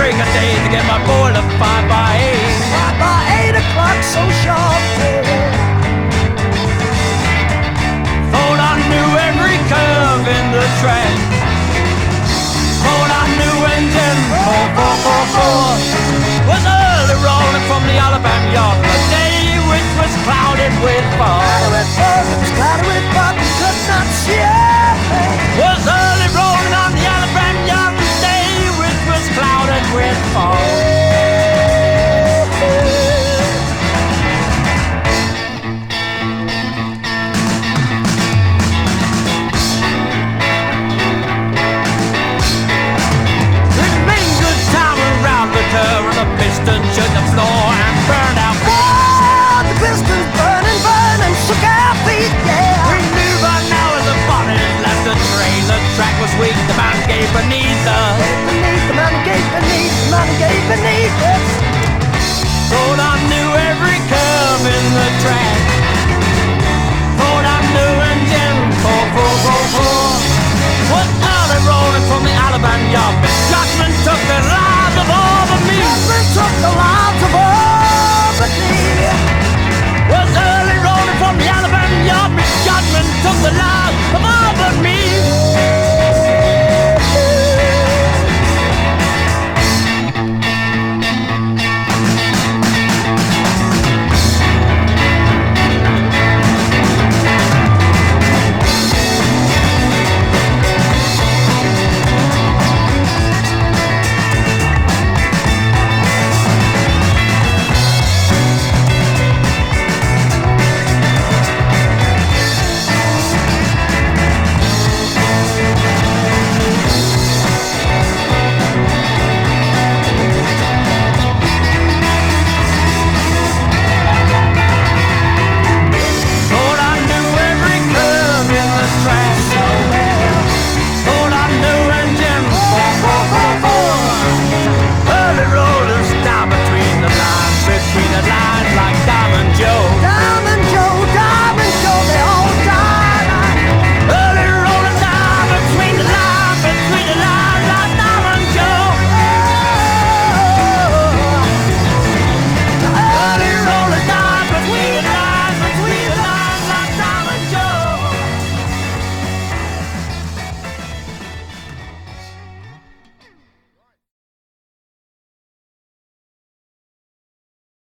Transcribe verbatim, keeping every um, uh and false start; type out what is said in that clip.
break of day to get my boy to five by eight. Five by eight o'clock, so sharp. Thought I knew every curve in the track. Thought I knew engine four four four four was early rolling from the Alabama yard on a day which was clouded with fog. Clouded with fog, it was clouded with fog, we could not see it.